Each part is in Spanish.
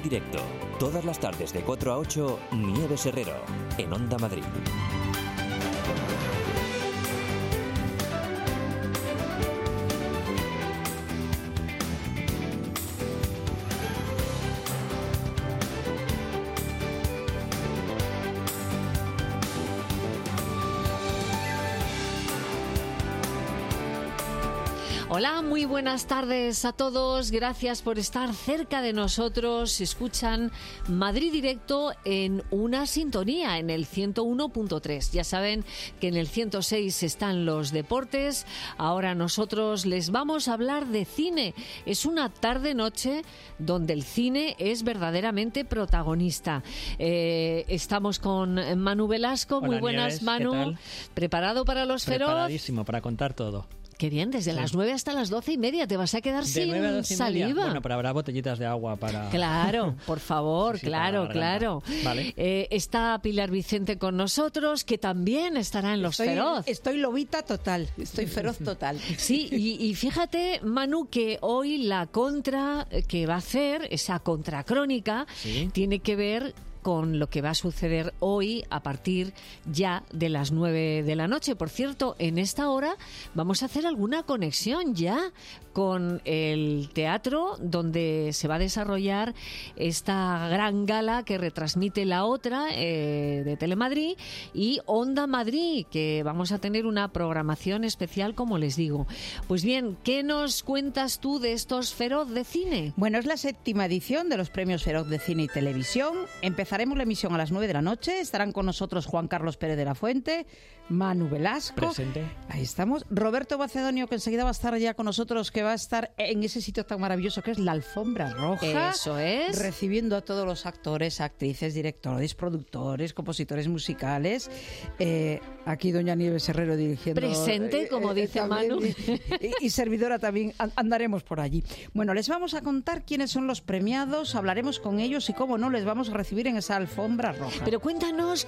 Directo. Todas las tardes de 4 a 8, Nieves Herrero, en Onda Madrid. Hola, muy buenas tardes a todos. Gracias por estar cerca de nosotros. Escuchan Madrid Directo en una sintonía, en el 101.3. Ya saben que en el 106 están los deportes. Ahora nosotros les vamos a hablar de cine. Es una tarde-noche donde el cine es verdaderamente protagonista. Estamos con Manu Velasco. Hola, muy buenas, Nieves, Manu. ¿qué tal? ¿Preparado para los feroz? Preparadísimo para contar todo. Qué bien, desde las 9 hasta las 12:30 te vas a quedar sin 9 a 12:30. saliva. Bueno, pero habrá botellitas de agua para... Claro, por favor, Sí, claro, para la claro. garganta. Vale. Está Pilar Vicente con nosotros, que también estará en Los Feroz. Estoy lobita total, estoy feroz total. Sí, y fíjate, Manu, que hoy la contra que va a hacer, esa contracrónica, Sí. tiene que ver con lo que va a suceder hoy a partir ya de las 9 de la noche. Por cierto, en esta hora vamos a hacer alguna conexión ya con el teatro donde se va a desarrollar esta gran gala que retransmite La Otra de Telemadrid y Onda Madrid, que vamos a tener una programación especial, como les digo. Pues bien, ¿qué nos cuentas tú de estos Feroz de Cine? Bueno, es la 7ª edición de los Premios Feroz de Cine y Televisión. Empezaremos la emisión a las 9 de la noche. Estarán con nosotros Juan Carlos Pérez de la Fuente, Manu Velasco. Presente. Ahí estamos. Roberto Macedonio, que enseguida va a estar ya con nosotros, que va a estar en ese sitio tan maravilloso que es la Alfombra Roja. Eso es. Recibiendo a todos los actores, actrices, directores, productores, compositores musicales. Aquí doña Nieves Herrero dirigiendo. Presente, como dice también, Manu. Y servidora también. Andaremos por allí. Bueno, les vamos a contar quiénes son los premiados, hablaremos con ellos y cómo no, les vamos a recibir en esa Alfombra Roja. Pero cuéntanos,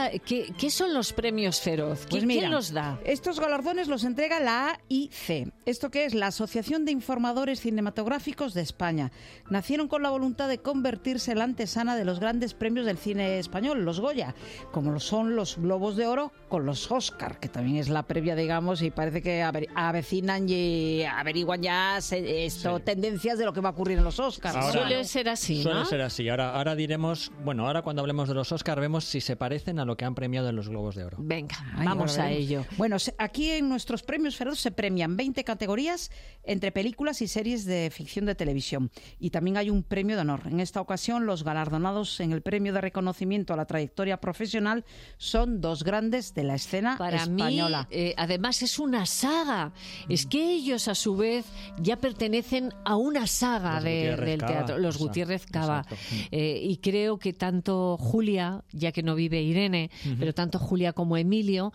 ¿qué son los premios Feroz? Pues mira, ¿Quién los da? estos galardones los entrega la AIC. ¿Esto qué es? La Asociación de Informadores Cinematográficos de España. Nacieron con la voluntad de convertirse en la antesana de los grandes premios del cine español, los Goya, como lo son los Globos de Oro con los Oscar, que también es la previa, digamos, y parece que avecinan y averiguan ya tendencias de lo que va a ocurrir en los Oscars. Ahora- Suele ser así, Suele ¿no? ser así. Ahora diremos, bueno, ahora cuando hablemos de los Oscar vemos si se parecen a lo que han premiado en los Globos de Oro. Venga, Ay, vamos ahora a veremos. ello. Bueno, aquí en nuestros premios Feroz se premian 20 categorías entre películas y series de ficción de televisión. Y también hay un premio de honor. En esta ocasión, los galardonados en el premio de reconocimiento a la trayectoria profesional son dos grandes de la escena Para española. mí, además, es una saga. Es que ellos, a su vez, ya pertenecen a una saga Los del Gutiérrez Cava. teatro, los Exacto, Gutiérrez Cava. exacto. Y creo que tanto Julia, ya que no vive Irene, pero tanto Julia como Emilio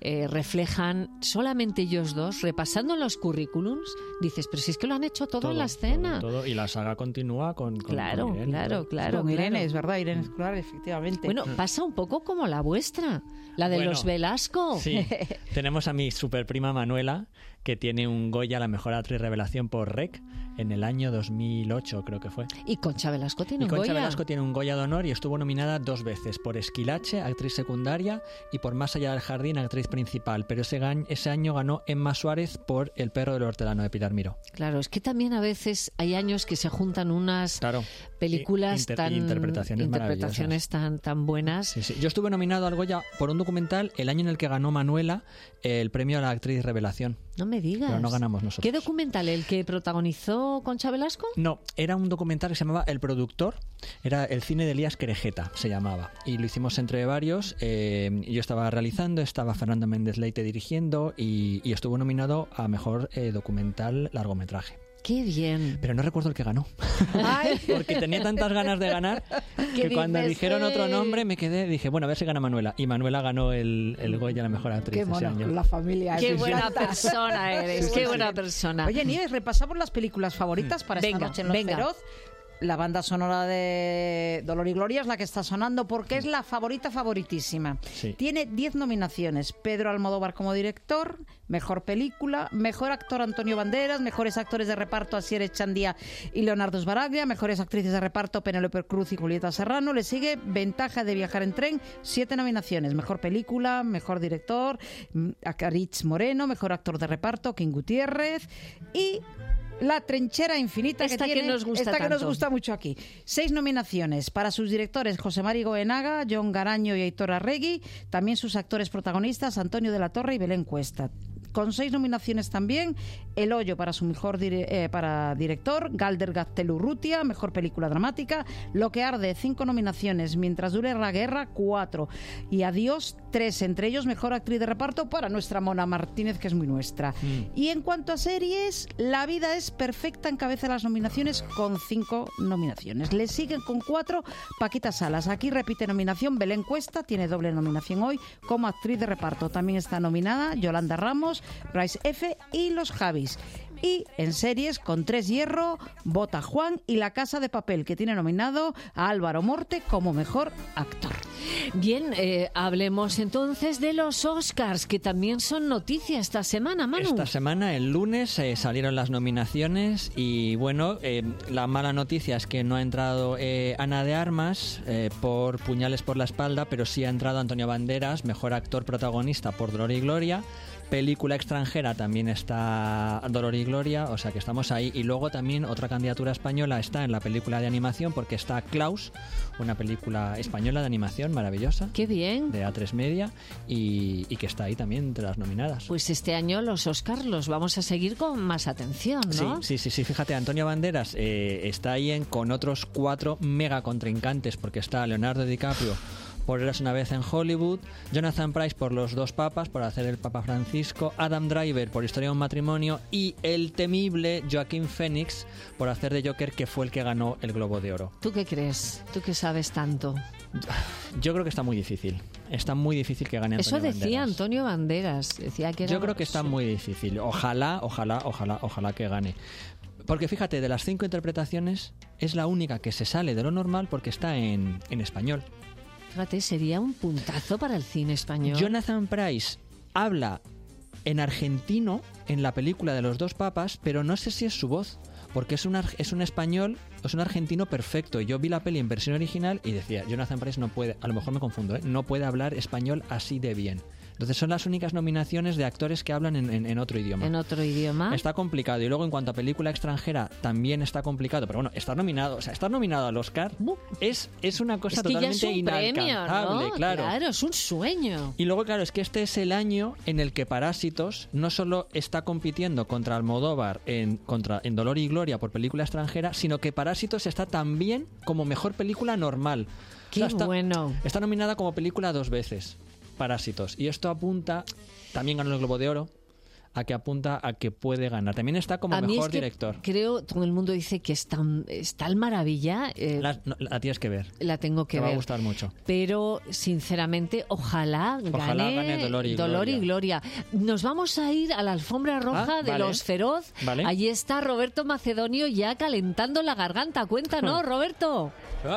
reflejan solamente ellos dos, repasando los currículums, dices, pero si es que lo han hecho todo en la escena. todo. Y la saga continúa con Claro, Irene. claro. Con Irene, claro. es verdad, Irene Escolar, efectivamente. Bueno, pasa un poco como la vuestra, la de Bueno, los Velasco. Sí, tenemos a mi superprima Manuela, que tiene un Goya a la mejor actriz revelación por REC en el año 2008, creo que fue. Y Concha Velasco tiene Y un Concha Goya. Velasco tiene un Goya de honor y estuvo nominada 2 veces, por Esquilache, actriz secundaria, y por Más allá del jardín, actriz principal. Pero ese año ganó Emma Suárez por El perro del hortelano, de Pilar Miró. Claro, es que también a veces hay años que se juntan unas Claro. películas Interpretaciones tan buenas. Sí, sí. Yo estuve nominado al Goya por un documental el año en el que ganó Manuela el premio a la actriz revelación. No me digas. Pero no ganamos nosotros. ¿Qué documental? ¿El que protagonizó Concha Velasco? No, era un documental que se llamaba El productor, era el cine de Elías Querejeta, se llamaba, y lo hicimos entre varios. Yo estaba realizando, estaba Fernando Méndez Leite dirigiendo y estuvo nominado a mejor documental largometraje. ¡Qué bien! Pero no recuerdo el que ganó. Porque tenía tantas ganas de ganar que cuando dices, dijeron otro nombre me quedé, dije, bueno, a ver si gana Manuela. Y Manuela ganó el Goya a la mejor actriz Qué ese mono, año. la familia. ¡Qué me buena encanta. persona eres! ¡Qué buena persona! Oye, Nieves, repasamos las películas favoritas para esta Venga, noche en Los venga. Feroz. La banda sonora de Dolor y Gloria es la que está sonando porque es la favoritísima. Sí. Tiene 10 nominaciones. Pedro Almodóvar como director, mejor película, mejor actor Antonio Banderas, mejores actores de reparto Asier Echandía y Leonardo Sbaraglia, mejores actrices de reparto Penélope Cruz y Julieta Serrano. Le sigue Ventaja de viajar en tren, 7 nominaciones. Mejor película, mejor director, Acarich Moreno, mejor actor de reparto King Gutiérrez y La trinchera infinita Esta que nos gusta mucho aquí. 6 nominaciones para sus directores José Mari Goenaga, Jon Garaño y Aitor Arregui. También sus actores protagonistas Antonio de la Torre y Belén Cuesta. Con 6 nominaciones también, El Hoyo para su mejor para director, Galder Gaztelu-Urrutia, mejor película dramática, Lo que arde, 5 nominaciones, Mientras dure la guerra, 4, y Adiós, 3, entre ellos mejor actriz de reparto para nuestra Mona Martínez, que es muy nuestra. Y en cuanto a series, La vida es perfecta encabeza las nominaciones con 5 nominaciones. Le siguen con 4 Paquita Salas. Aquí repite nominación Belén Cuesta, tiene doble nominación hoy como actriz de reparto. También está nominada Yolanda Ramos, Bryce F. y Los Javis. Y en series, con 3 hierro, Bota Juan y La Casa de Papel, que tiene nominado a Álvaro Morte como mejor actor. Bien, hablemos entonces de los Oscars, que también son noticia esta semana, Manu. Esta semana, el lunes, salieron las nominaciones y bueno, la mala noticia es que no ha entrado Ana de Armas por Puñales por la espalda, pero sí ha entrado Antonio Banderas, mejor actor protagonista por Dolor y Gloria. Película extranjera también está Dolor y Gloria, o sea que estamos ahí. Y luego también otra candidatura española está en la película de animación, porque está Klaus, una película española de animación maravillosa. ¡Qué bien! De A3 Media y que está ahí también entre las nominadas. Pues este año los Oscars los vamos a seguir con más atención, ¿no? Sí. Fíjate, Antonio Banderas está ahí con otros 4 mega contrincantes, porque está Leonardo DiCaprio por Eras una vez en Hollywood, Jonathan Pryce por Los dos papas, por hacer el Papa Francisco, Adam Driver por Historia de un matrimonio y el temible Joaquín Phoenix por hacer de Joker, que fue el que ganó el Globo de Oro. ¿Tú qué crees? ¿Tú que sabes tanto? Yo creo que está muy difícil. Está muy difícil que gane Antonio Banderas. Eso decía Antonio Banderas. Decía que era... Yo creo que está muy difícil. Ojalá que gane. Porque fíjate, de las 5 interpretaciones es la única que se sale de lo normal porque está en español. Fíjate, sería un puntazo para el cine español. Jonathan Pryce habla en argentino en la película de Los dos papas, pero no sé si es su voz, porque es un español, es un argentino perfecto. Yo vi la peli en versión original y decía, Jonathan Pryce no puede, a lo mejor me confundo, no puede hablar español así de bien. Entonces son las únicas nominaciones de actores que hablan en otro idioma. En otro idioma. Está complicado. Y luego en cuanto a película extranjera también está complicado. Pero bueno, estar nominado al Oscar es una cosa totalmente inalcanzable. ¿No? Claro, es un sueño. Y luego, claro, es que este es el año en el que Parásitos no solo está compitiendo contra Almodóvar en Dolor y Gloria por película extranjera, sino que Parásitos está también como mejor película normal. ¡Qué bueno! Está nominada como película 2 veces. Parásitos. Y esto apunta, también ganó el Globo de Oro, a que apunta a que puede ganar. También está como mejor director. Creo, todo el mundo dice que es tal maravilla. La tienes que ver. La tengo que ver. Te va a gustar mucho. Pero, sinceramente, ojalá gane Dolor y Gloria. Nos vamos a ir a la alfombra roja de Los Feroz. Vale. Allí está Roberto Macedonio ya calentando la garganta. Cuéntanos, Roberto.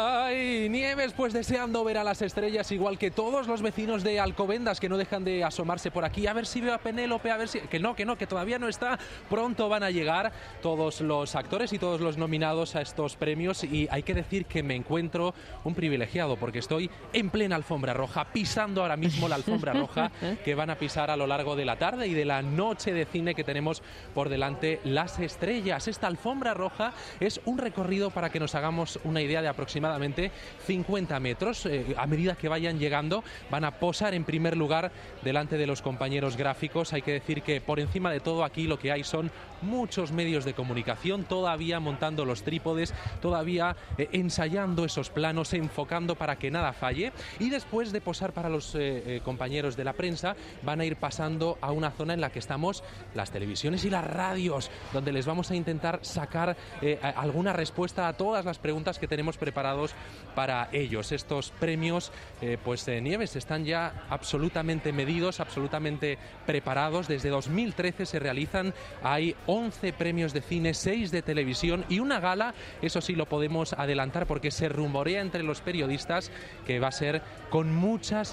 ¡Ay, Nieves! Pues deseando ver a las estrellas, igual que todos los vecinos de Alcobendas, que no dejan de asomarse por aquí. A ver si veo a Penélope, a ver si... Que todavía no está. Pronto van a llegar todos los actores y todos los nominados a estos premios. Y hay que decir que me encuentro un privilegiado, porque estoy en plena alfombra roja, pisando ahora mismo la alfombra roja que van a pisar a lo largo de la tarde y de la noche de cine que tenemos por delante las estrellas. Esta alfombra roja es un recorrido para que nos hagamos una idea de aproximadamente 50 metros. A medida que vayan llegando, van a posar en primer lugar delante de los compañeros gráficos. Hay que decir que por encima de todo aquí lo que hay son muchos medios de comunicación todavía montando los trípodes, todavía ensayando esos planos, enfocando para que nada falle, y después de posar para los compañeros de la prensa van a ir pasando a una zona en la que estamos las televisiones y las radios, donde les vamos a intentar sacar alguna respuesta a todas las preguntas que tenemos preparados para ellos. Estos premios, Nieves, están ya absolutamente medidos, absolutamente preparados. Desde 2000 2013 se realizan. Hay 11 premios de cine, 6 de televisión y una gala, eso sí lo podemos adelantar porque se rumorea entre los periodistas que va a ser con muchas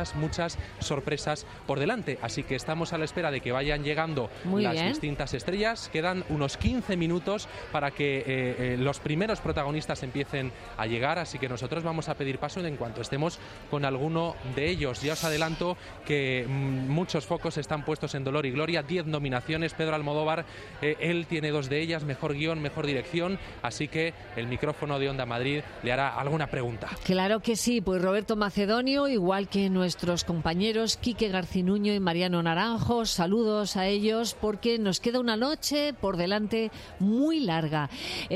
sorpresas por delante. Así que estamos a la espera de que vayan llegando las distintas estrellas. Quedan unos 15 minutos para que los primeros protagonistas empiecen a llegar, así que nosotros vamos a pedir paso en cuanto estemos con alguno de ellos. Ya os adelanto que muchos focos están puestos en Dolor y Gloria, 10 nominaciones. Pedro Almodóvar, él tiene 2 de ellas, mejor guión, mejor dirección, así que el micrófono de Onda Madrid le hará alguna pregunta. Claro que sí, pues Roberto Macedonio, igual que nuestros compañeros Quique Garcinuño y Mariano Naranjo, saludos a ellos porque nos queda una noche por delante muy larga.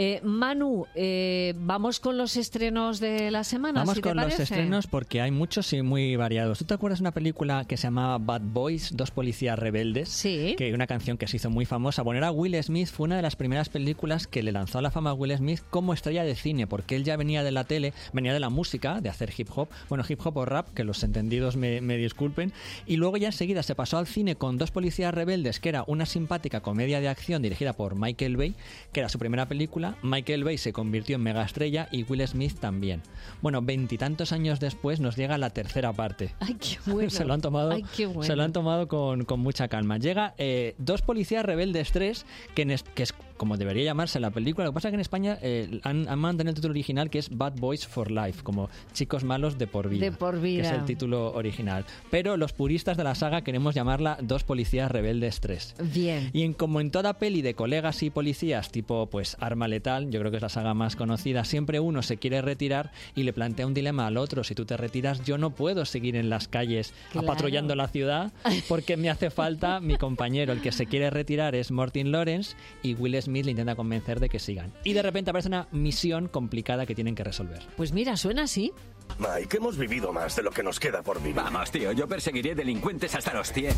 Manu, vamos con los estrenos de la semana. Vamos ¿sí con te los parece? estrenos porque hay muchos y muy variados. ¿Tú te acuerdas de una película que se llamaba Bad Boys, 2 policías rebeldes? Sí. Que una canción que se hizo muy famosa. Bueno, era Will Smith, fue una de las primeras películas que le lanzó a la fama a Will Smith como estrella de cine, porque él ya venía de la tele, venía de la música, de hacer hip hop, bueno, hip hop o rap, que los entendidos me disculpen, y luego ya enseguida se pasó al cine con 2 policías rebeldes, que era una simpática comedia de acción dirigida por Michael Bay, que era su primera película. Michael Bay se convirtió en megaestrella y Will Smith también. Bueno, 20 y tantos años después nos llega la tercera parte. Ay, qué bueno. Se lo han tomado, se lo han tomado con mucha calma. Llega 2 policías rebeldes 3, que es como debería llamarse la película. Lo que pasa es que en España han mantenido el título original, que es Bad Boys for Life, como chicos malos de por vida. De por vida. Que es el título original. Pero los puristas de la saga queremos llamarla 2 policías rebeldes 3. Bien. Y como en toda peli de colegas y policías, tipo pues Arma Letal, yo creo que es la saga más conocida, siempre uno se quiere retirar y le plantea un dilema al otro. Si tú te retiras, yo no puedo seguir en las calles patrullando la ciudad porque me hace falta mi compañero. El que se quiere retirar es Martin Lawrence y Will Smith le intenta convencer de que sigan. Y de repente aparece una misión complicada que tienen que resolver. Pues mira, suena así. Mike, hemos vivido más de lo que nos queda por vivir. Vamos, tío, yo perseguiré delincuentes hasta los 100.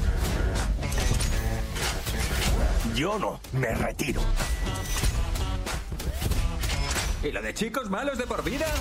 Yo no, me retiro. ¿Y lo de chicos malos de por vida?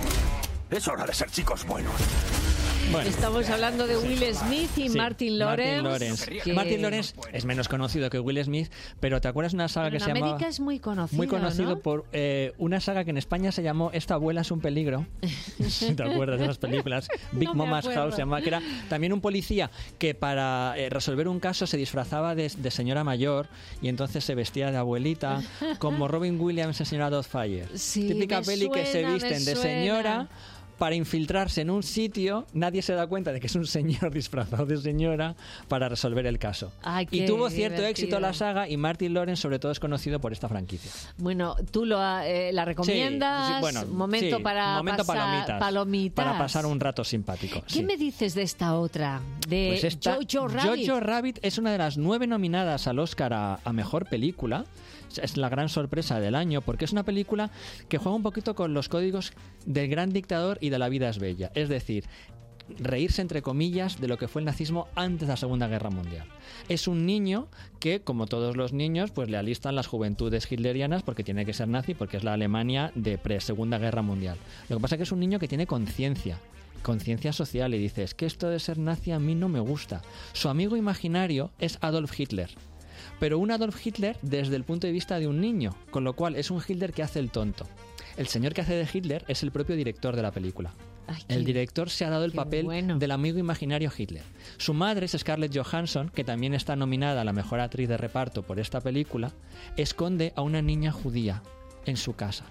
Es hora de ser chicos buenos. Bueno, estamos hablando de Will Smith y Martin Lawrence. Martin Lawrence es menos conocido que Will Smith, pero ¿te acuerdas de una saga que se llamaba? En América es muy conocido. Muy conocido, ¿no? por una saga que en España se llamó Esta abuela es un peligro. Si te acuerdas de esas películas. Big Mama's House se llamaba, que era también un policía que para resolver un caso se disfrazaba de señora mayor y entonces se vestía de abuelita, como Robin Williams en Señora Doubtfire. Sí, típica peli que se visten de señora para infiltrarse en un sitio, nadie se da cuenta de que es un señor disfrazado de señora para resolver el caso. Ay, y tuvo cierto divertido. éxito la saga y Martin Lawrence sobre todo es conocido por esta franquicia. Bueno, ¿tú la recomiendas? Sí, bueno, momento sí, para momento pasar, palomitas. Para pasar un rato simpático. ¿Qué sí. me dices de esta otra? De Pues esta, Jojo Rabbit. Jojo Rabbit es una de las 9 nominadas al Oscar a Mejor Película. Es la gran sorpresa del año porque es una película que juega un poquito con los códigos del gran dictador y de La vida es bella. Es decir, reírse entre comillas de lo que fue el nazismo antes de la Segunda Guerra Mundial. Es un niño que, como todos los niños, pues le alistan las juventudes hitlerianas porque tiene que ser nazi, porque es la Alemania de pre-Segunda Guerra Mundial. Lo que pasa es que es un niño que tiene conciencia social y dice, es que esto de ser nazi a mí no me gusta. Su amigo imaginario es Adolf Hitler. Pero un Adolf Hitler desde el punto de vista de un niño, con lo cual es un Hitler que hace el tonto. El señor que hace de Hitler es el propio director de la película. El director se ha dado el papel del amigo imaginario Hitler. Su madre es Scarlett Johansson, que también está nominada a la mejor actriz de reparto por esta película, esconde a una niña judía en su casa.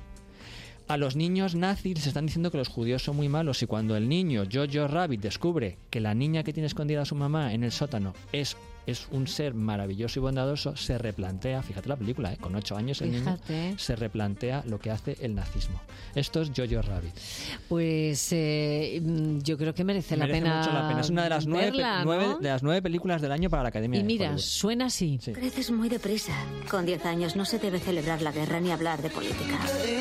A los niños nazis les están diciendo que los judíos son muy malos y cuando el niño Jojo Rabbit descubre que la niña que tiene escondida a su mamá en el sótano es un ser maravilloso y bondadoso, se replantea, fíjate la película, con 8 años el niño se replantea lo que hace el nazismo. Esto es Jojo Rabbit. Pues yo creo que merece la pena. Mucho la pena. Es una de las verla, ¿no? de las 9 películas del año para la Academia y de mira, Hollywood. suena así. Sí. Creces muy deprisa. Con 10 años no se debe celebrar la guerra ni hablar de política.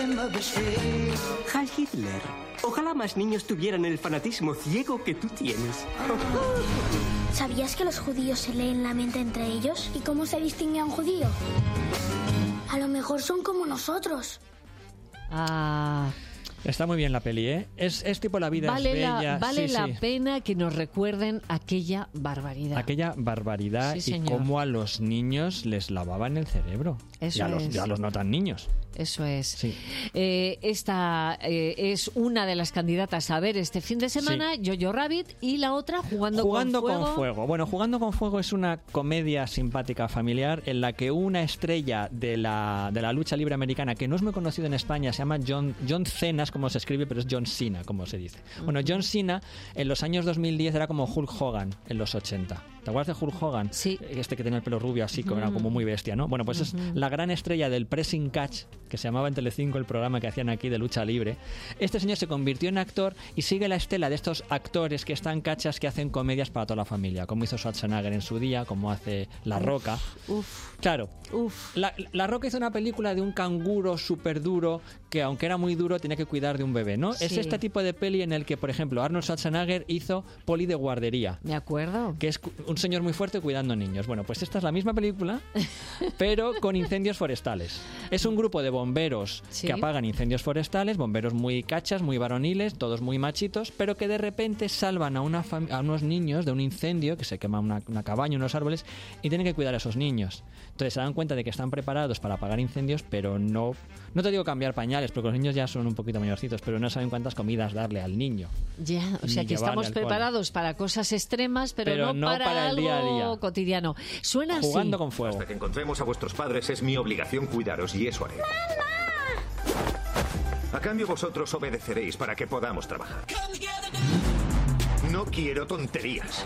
Heil Hitler. Ojalá más niños tuvieran el fanatismo ciego que tú tienes. ¿Sabías que los judíos se leen la mente entre ellos? ¿Y cómo se distingue a un judío? A lo mejor son como nosotros. Está muy bien la peli, ¿eh? Es tipo La vida es bella. Vale la pena que nos recuerden aquella barbaridad. Aquella barbaridad y cómo a los niños les lavaban el cerebro. Eso y a los no tan niños. Eso es. Sí. Esta es una de las candidatas a ver este fin de semana, Sí. Jojo Rabbit, y la otra, Jugando con Fuego. Bueno, Jugando con Fuego es una comedia simpática familiar en la que una estrella de la lucha libre americana, que no es muy conocido en España, se llama John Cena, como se escribe, pero es John Cena, como se dice. Bueno, John Cena en los años 2010 era como Hulk Hogan en los 80. ¿Te acuerdas de Hulk Hogan? Sí. Este que tenía el pelo rubio así, que era como muy bestia, ¿no? Bueno, pues es la gran estrella del pressing catch, que se llamaba en Telecinco el programa que hacían aquí de lucha libre. Este señor se convirtió en actor y sigue la estela de estos actores que están cachas, que hacen comedias para toda la familia, como hizo Schwarzenegger en su día, como hace La Roca. Claro. La Roca hizo una película de un canguro súper duro que, aunque era muy duro, tenía que cuidar de un bebé, ¿no? Sí. Es este tipo de peli en el que, por ejemplo, Arnold Schwarzenegger hizo Poli de guardería. Me acuerdo. Que es un señor muy fuerte cuidando niños. Bueno, pues esta es la misma película, pero con incendios forestales. Es un grupo de bomberos que apagan incendios forestales, bomberos muy cachas, muy varoniles, todos muy machitos, pero que de repente salvan a unos niños de un incendio, que se quema una cabaña, unos árboles, y tienen que cuidar a esos niños. Entonces se dan cuenta de que están preparados para apagar incendios, pero no te digo cambiar pañales, porque los niños ya son un poquito mayorcitos, pero no saben cuántas comidas darle al niño. Ya, o sea que estamos preparados para cosas extremas, pero no para el día a día cotidiano. Suena así. Jugando con Fuego. Hasta que encontremos a vuestros padres es mi obligación cuidaros y eso haré. A cambio vosotros obedeceréis para que podamos trabajar. No quiero tonterías.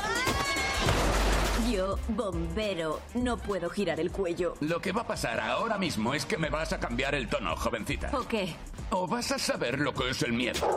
Yo, bombero, no puedo girar el cuello. Lo que va a pasar ahora mismo es que me vas a cambiar el tono, jovencita. ¿O qué? O vas a saber lo que es el miedo.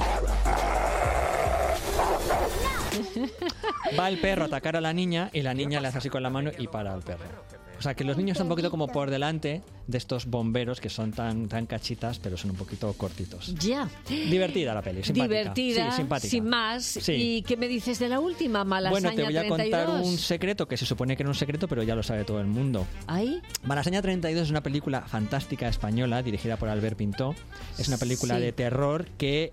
Va el perro a atacar a la niña y la niña le hace así con la mano y para al perro. O sea, que los niños están un poquito como por delante de estos bomberos que son tan cachitas, pero son un poquito cortitos. Ya. Divertida la peli, simpática. Divertida, sí, simpática. Sin más. Sí. ¿Y qué me dices de la última, Malasaña 32? Bueno, te voy a contar un secreto que se supone que era un secreto, pero ya lo sabe todo el mundo. ¿Ahí? Malasaña 32 es una película fantástica española dirigida por Albert Pintó. Es una película de terror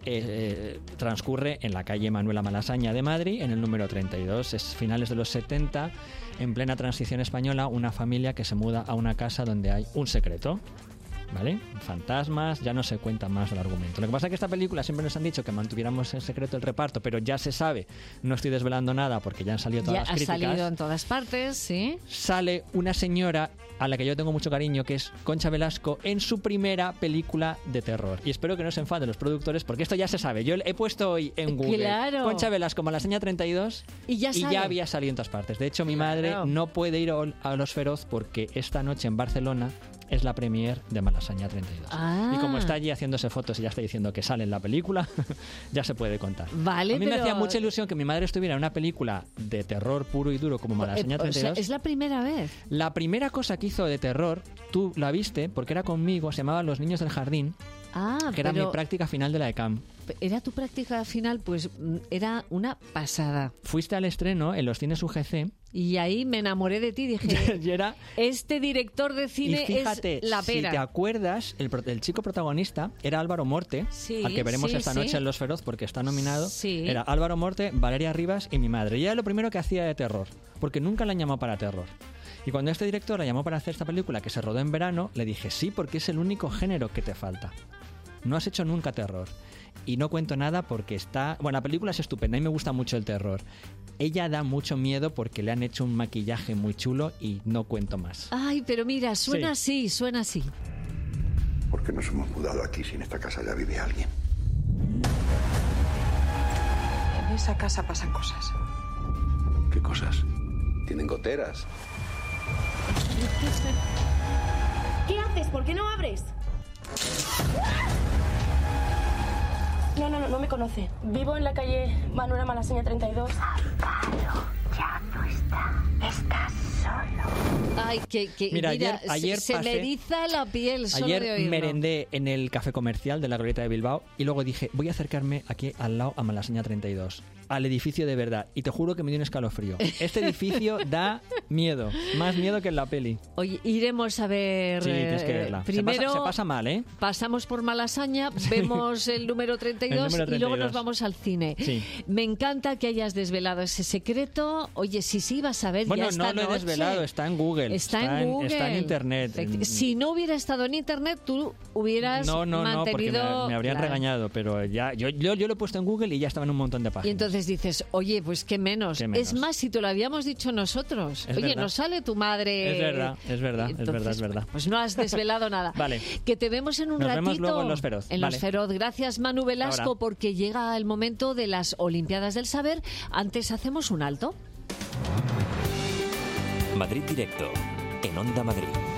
que transcurre en la calle Manuela Malasaña de Madrid, en el número 32. Es finales de los 70, en plena transición española, una familia que se muda a una casa donde hay un secreto. ¿Vale? Fantasmas, ya no se cuenta más del argumento. Lo que pasa es que esta película siempre nos han dicho que mantuviéramos en secreto el reparto, pero ya se sabe, no estoy desvelando nada porque ya han salido todas las críticas. Ya ha salido en todas partes, sí. Sale una señora a la que yo tengo mucho cariño, que es Concha Velasco, en su primera película de terror. Y espero que no se enfaden los productores, porque esto ya se sabe. Yo he puesto hoy en Google Concha Velasco, Malasaña 32, y ya había salido en todas partes. De hecho, mi madre no puede ir a Los Feroz porque esta noche en Barcelona es la premier de Malasaña 32. Y como está allí haciéndose fotos y ya está diciendo que sale en la película, ya se puede contar. Vale, a mí me hacía mucha ilusión que mi madre estuviera en una película de terror puro y duro como Malasaña 32. O sea, ¿es la primera vez? La primera cosa que hizo de terror, tú la viste, porque era conmigo, se llamaba Los Niños del Jardín, que era mi práctica final de la ECAM. ¿Era tu práctica final? Pues era una pasada. Fuiste al estreno en los cines UGC. Y ahí me enamoré de ti, dije, este director de cine fíjate, es la pera. Si te acuerdas, el chico protagonista era Álvaro Morte, al que veremos esta noche en Los Feroz porque está nominado. Era Álvaro Morte, Valeria Rivas y mi madre. Y era lo primero que hacía de terror, porque nunca la han llamado para terror. Y cuando este director la llamó para hacer esta película que se rodó en verano, le dije, sí, porque es el único género que te falta. No has hecho nunca terror. Y no cuento nada porque la película es estupenda y me gusta mucho el terror. Ella da mucho miedo porque le han hecho un maquillaje muy chulo y no cuento más. Ay, pero mira, suena así. ¿Por qué nos hemos mudado aquí si en esta casa ya vive alguien? En esa casa pasan cosas. ¿Qué cosas? Tienen goteras. ¿Qué haces? ¿Por qué no abres? No me conoce. Vivo en la calle Manuela Malasaña 32. Ya no está. Estás solo. Ay, mira, ayer se me eriza la piel solo de Ayer oírlo. merendé en el café comercial de la Glorieta de Bilbao y luego dije, voy a acercarme aquí al lado a Malasaña 32. al edificio de verdad. Y te juro que me dio un escalofrío. Este edificio da miedo, más miedo que en la peli. Oye, iremos a ver... Sí, tienes que verla. Primero se pasa mal, ¿eh? Pasamos por Malasaña, vemos el número 32 y luego nos vamos al cine. Sí. Me encanta que hayas desvelado ese secreto. Oye, si sí ibas a ver ya esta noche. Bueno, no lo he desvelado, está en Google. Está en Google. Está en Internet. Si no hubiera estado en Internet, tú hubieras mantenido... No, porque me habrían regañado, pero ya yo lo he puesto en Google y ya estaba en un montón de páginas. Y entonces dices, oye, pues qué menos. Es más, si te lo habíamos dicho nosotros. Es oye, verdad. nos sale tu madre... Es verdad. Pues no has desvelado nada. Vale. Que te vemos en un Nos ratito. vemos luego en Los Feroz. En Los Feroz. Gracias, Manu Velasco, Ahora. porque llega el momento de las Olimpiadas del Saber. Antes hacemos un alto. Madrid Directo, en Onda Madrid.